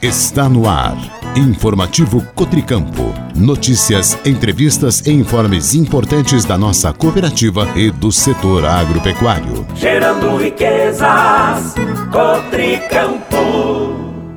Está no ar. Informativo Cotricampo. Notícias, entrevistas e informes importantes da nossa cooperativa e do setor agropecuário. Gerando riquezas, Cotricampo.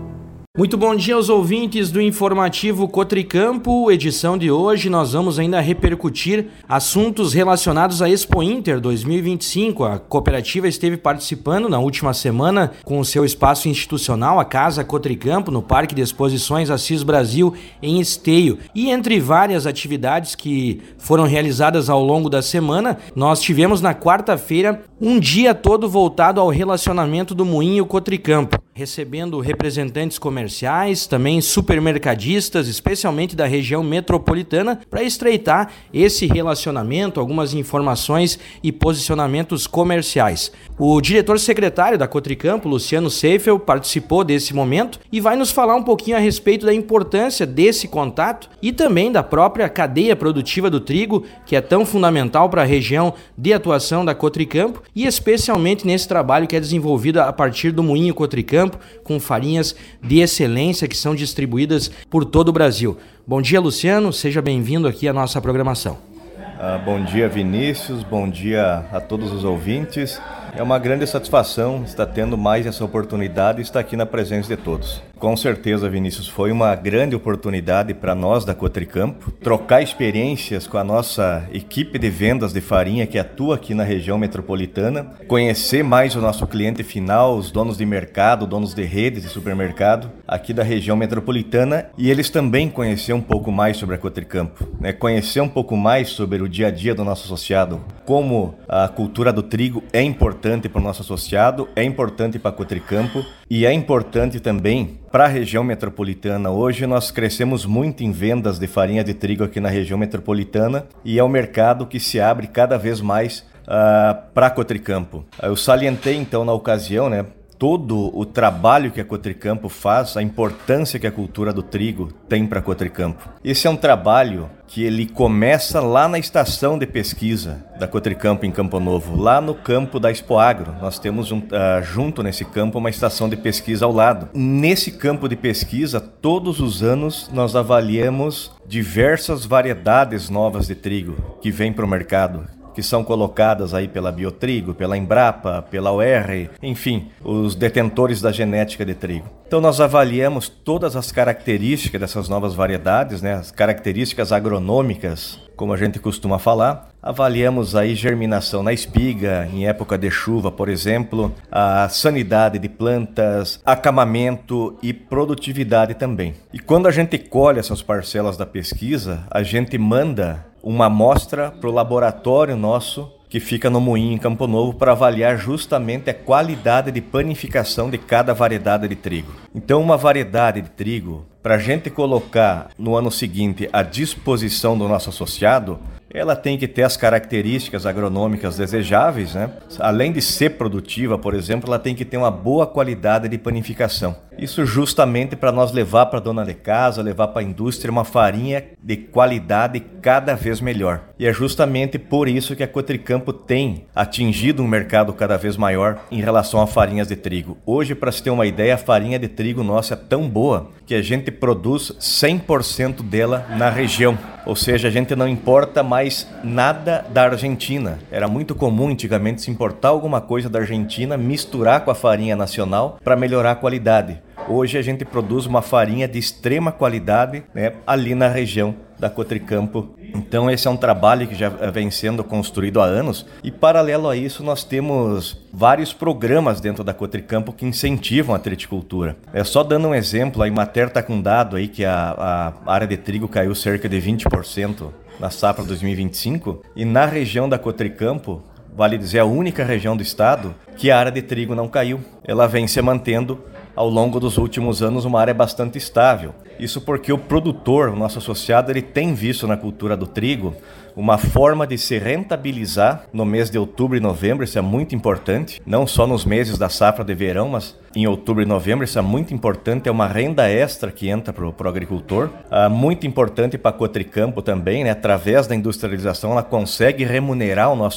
Muito bom dia aos ouvintes do Informativo Cotricampo. Edição de hoje nós vamos ainda repercutir assuntos relacionados à Expo Inter 2025. A cooperativa esteve participando na última semana com o seu espaço institucional, a Casa Cotricampo, no Parque de Exposições Assis Brasil, em Esteio. E entre várias atividades que foram realizadas ao longo da semana, nós tivemos na quarta-feira um dia todo voltado ao relacionamento do Moinho Cotricampo, recebendo representantes comerciais, também supermercadistas, especialmente da região metropolitana, para estreitar esse relacionamento, algumas informações e posicionamentos comerciais. O diretor-secretário da Cotricampo, Luciano Seifel, participou desse momento e vai nos falar um pouquinho a respeito da importância desse contato e também da própria cadeia produtiva do trigo, que é tão fundamental para a região de atuação da Cotricampo e especialmente nesse trabalho que é desenvolvido a partir do Moinho Cotricampo, com farinhas de excelência que são distribuídas por todo o Brasil. Bom dia, Luciano, seja bem-vindo aqui à nossa programação. Bom dia, Vinícius, bom dia a todos os ouvintes. É uma grande satisfação estar tendo mais essa oportunidade e estar aqui na presença de todos. Com certeza, Vinícius, foi uma grande oportunidade para nós da Cotricampo trocar experiências com a nossa equipe de vendas de farinha que atua aqui na região metropolitana, conhecer mais o nosso cliente final, os donos de mercado, donos de redes de supermercado aqui da região metropolitana, e eles também conhecer um pouco mais sobre a Cotricampo, né? Conhecer um pouco mais sobre o dia a dia do nosso associado, como a cultura do trigo é importante para o nosso associado, é importante para a Cotricampo e é importante também para a região metropolitana. Hoje nós crescemos muito em vendas de farinha de trigo aqui na região metropolitana e é um mercado que se abre cada vez mais para a Cotricampo. Eu salientei então na ocasião, né, todo o trabalho que a Cotricampo faz, a importância que a cultura do trigo tem para a Cotricampo. Esse é um trabalho que ele começa lá na estação de pesquisa da Cotricampo em Campo Novo, lá no campo da Expo Agro. Nós temos junto nesse campo uma estação de pesquisa ao lado. Nesse campo de pesquisa, todos os anos nós avaliamos diversas variedades novas de trigo que vêm para o mercado, que são colocadas aí pela Biotrigo, pela Embrapa, pela UR, enfim, os detentores da genética de trigo. Então nós avaliamos todas as características dessas novas variedades, né, as características agronômicas, como a gente costuma falar. Avaliamos aí germinação na espiga, em época de chuva, por exemplo, a sanidade de plantas, acamamento e produtividade também. E quando a gente colhe essas parcelas da pesquisa, a gente manda uma amostra para o laboratório nosso que fica no Moinho em Campo Novo para avaliar justamente a qualidade de panificação de cada variedade de trigo. Então uma variedade de trigo, para a gente colocar no ano seguinte à disposição do nosso associado, ela tem que ter as características agronômicas desejáveis, né? Além de ser produtiva, por exemplo, ela tem que ter uma boa qualidade de panificação. Isso justamente para nós levar para a dona de casa, levar para a indústria uma farinha de qualidade cada vez melhor. E é justamente por isso que a Cotricampo tem atingido um mercado cada vez maior em relação a farinhas de trigo. Hoje, para se ter uma ideia, a farinha de trigo nossa é tão boa que a gente produz 100% dela na região. Ou seja, a gente não importa mais nada da Argentina. Era muito comum antigamente se importar alguma coisa da Argentina, misturar com a farinha nacional para melhorar a qualidade. Hoje a gente produz uma farinha de extrema qualidade, né, ali na região da Cotricampo. Então esse é um trabalho que já vem sendo construído há anos e paralelo a isso nós temos vários programas dentro da Cotricampo que incentivam a triticultura. Só dando um exemplo, a Emater está com um dado aí que a área de trigo caiu cerca de 20% na safra 2025 e na região da Cotricampo, vale dizer, a única região do estado que a área de trigo não caiu. Ela vem se mantendo ao longo dos últimos anos uma área bastante estável. Isso porque o produtor, o nosso associado, ele tem visto na cultura do trigo uma forma de se rentabilizar no mês de outubro e novembro. Isso é muito importante, não só nos meses da safra de verão, mas em outubro e novembro. Isso é muito importante, é uma renda extra que entra para o agricultor. Muito importante para a Cotricampo também, né? Através da industrialização ela consegue remunerar o nosso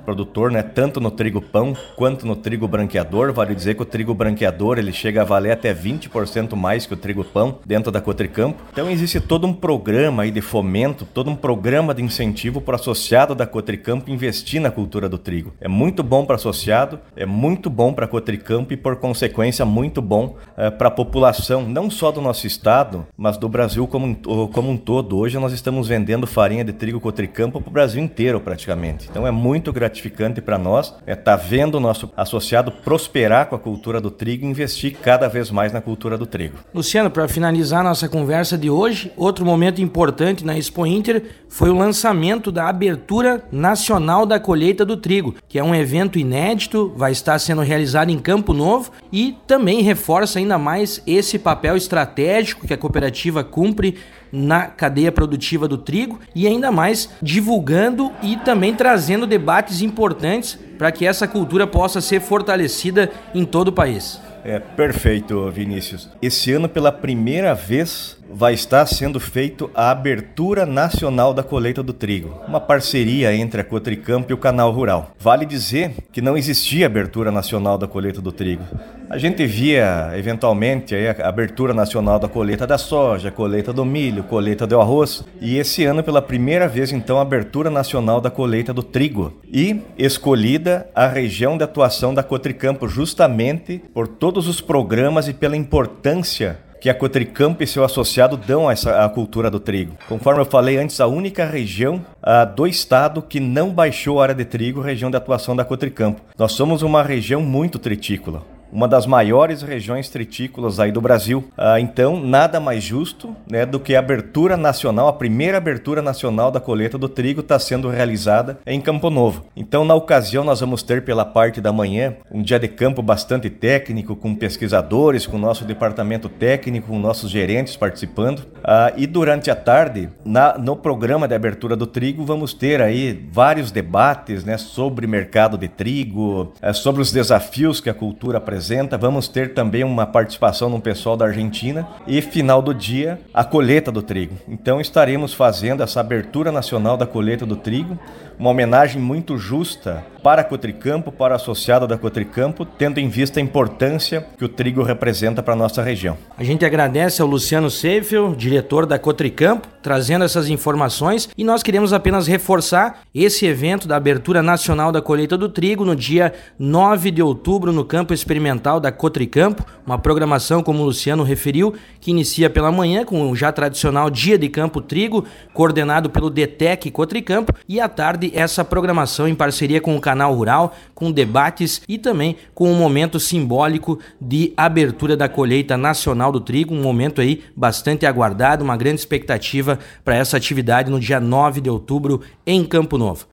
produtor, né, tanto no trigo pão quanto no trigo branqueador. Vale dizer que o trigo branqueador ele chega a valer até 20% mais que o trigo pão dentro da Cotricampo. Então existe todo um programa aí de fomento, todo um programa de incentivo para o associado da Cotricampo investir na cultura do trigo. É muito bom para o associado, é muito bom para a Cotricampo e por consequência muito bom para a população, não só do nosso estado, mas do Brasil como um todo. Hoje nós estamos vendendo farinha de trigo Cotricampo para o Brasil inteiro praticamente. Então é muito gratificante para nós estar vendo o nosso associado prosperar com a cultura do trigo e investir cada vez mais na cultura do trigo. Luciano, para finalizar nossa conversa de hoje, outro momento importante na Expo Inter foi o lançamento da Abertura Nacional da Colheita do Trigo, que é um evento inédito, vai estar sendo realizado em Campo Novo e também reforça ainda mais esse papel estratégico que a cooperativa cumpre na cadeia produtiva do trigo e ainda mais divulgando e também trazendo debates importantes para que essa cultura possa ser fortalecida em todo o país. Perfeito, Vinícius. Esse ano, pela primeira vez, vai estar sendo feito a Abertura Nacional da Colheita do Trigo, uma parceria entre a Cotricampo e o Canal Rural. Vale dizer que não existia Abertura Nacional da Colheita do Trigo. A gente via, eventualmente, a Abertura Nacional da Colheita da Soja, colheita do milho, colheita do arroz. E esse ano, pela primeira vez, então, a Abertura Nacional da Colheita do Trigo. E escolhida a região de atuação da Cotricampo justamente por todos os programas e pela importância que a Cotricampo e seu associado dão à cultura do trigo. Conforme eu falei antes, a única região do estado que não baixou a área de trigo, região de atuação da Cotricampo. Nós somos uma região muito tritícola, uma das maiores regiões tritícolas aí do Brasil. Então, nada mais justo, né, do que a abertura nacional, a primeira abertura nacional da colheita do trigo está sendo realizada em Campo Novo. Então, na ocasião, nós vamos ter pela parte da manhã um dia de campo bastante técnico, com pesquisadores, com o nosso departamento técnico, com nossos gerentes participando. E durante a tarde, no programa de abertura do trigo, vamos ter aí vários debates, né, sobre mercado de trigo, sobre os desafios que a cultura apresenta. Vamos ter também uma participação no pessoal da Argentina e, final do dia, a colheita do trigo. Então estaremos fazendo essa abertura nacional da colheita do trigo, uma homenagem muito justa para a Cotricampo, para o associado da Cotricampo, tendo em vista a importância que o trigo representa para a nossa região. A gente agradece ao Luciano Seifel, diretor da Cotricampo, trazendo essas informações, e nós queremos apenas reforçar esse evento da Abertura Nacional da Colheita do Trigo no dia 9 de outubro no Campo Experimental da Cotricampo, uma programação, como o Luciano referiu, que inicia pela manhã com o já tradicional Dia de Campo Trigo, coordenado pelo DTEC Cotricampo, e à tarde essa programação em parceria com o Canal Rural, com debates e também com um momento simbólico de abertura da colheita nacional do trigo, um momento aí bastante aguardado, uma grande expectativa para essa atividade no dia 9 de outubro em Campo Novo.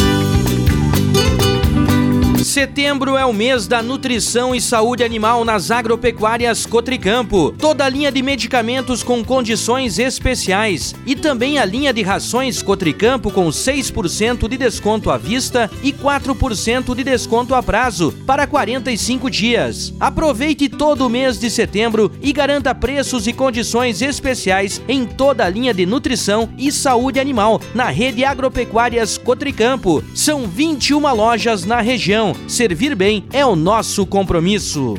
Setembro é o mês da nutrição e saúde animal nas agropecuárias Cotricampo. Toda a linha de medicamentos com condições especiais e também a linha de rações Cotricampo com 6% de desconto à vista e 4% de desconto a prazo para 45 dias. Aproveite todo o mês de setembro e garanta preços e condições especiais em toda a linha de nutrição e saúde animal na rede Agropecuárias Cotricampo. São 21 lojas na região. Servir bem é o nosso compromisso.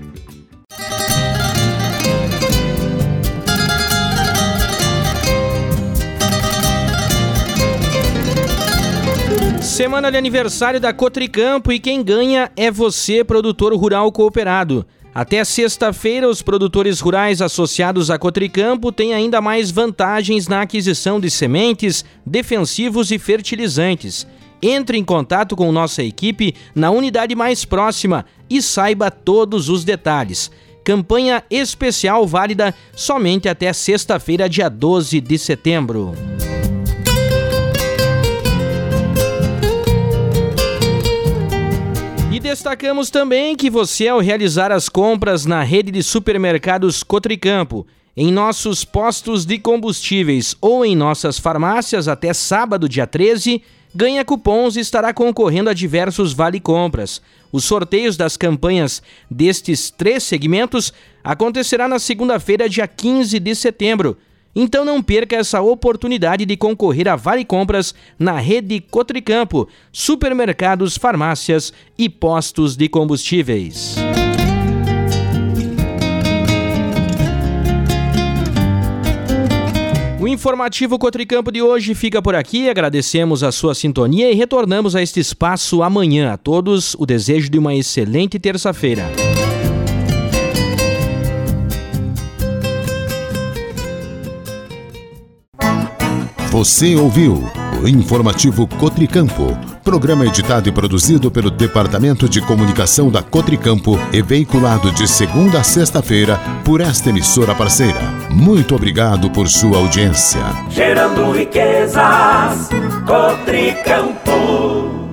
Semana de aniversário da Cotricampo e quem ganha é você, produtor rural cooperado. Até sexta-feira, os produtores rurais associados à Cotricampo têm ainda mais vantagens na aquisição de sementes, defensivos e fertilizantes. Entre em contato com nossa equipe na unidade mais próxima e saiba todos os detalhes. Campanha especial válida somente até sexta-feira, dia 12 de setembro. E destacamos também que você, ao realizar as compras na rede de supermercados Cotricampo, em nossos postos de combustíveis ou em nossas farmácias até sábado, dia 13, ganha cupons e estará concorrendo a diversos vale-compras. Os sorteios das campanhas destes 3 segmentos acontecerá na segunda-feira, dia 15 de setembro. Então não perca essa oportunidade de concorrer a Vale Compras na rede Cotricampo, supermercados, farmácias e postos de combustíveis. O informativo Cotricampo de hoje fica por aqui, agradecemos a sua sintonia e retornamos a este espaço amanhã. A todos o desejo de uma excelente terça-feira. Você ouviu o informativo Cotricampo, programa editado e produzido pelo Departamento de Comunicação da Cotricampo e veiculado de segunda a sexta-feira por esta emissora parceira. Muito obrigado por sua audiência. Gerando riquezas, Cotricampo.